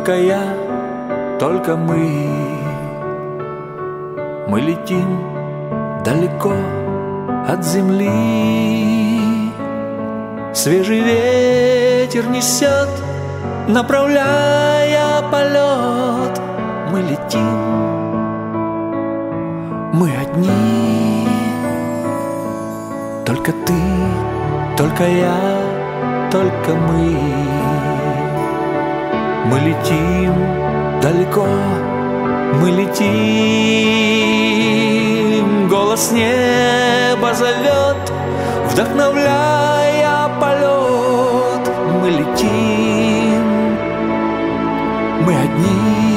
Только я, только мы. Мы летим далеко от земли. Свежий ветер несет, направляя полет. Мы летим, мы одни. Только ты, только я, только мы. Мы летим далеко, мы летим. Голос неба зовет, вдохновляя полет. Мы летим, мы одни.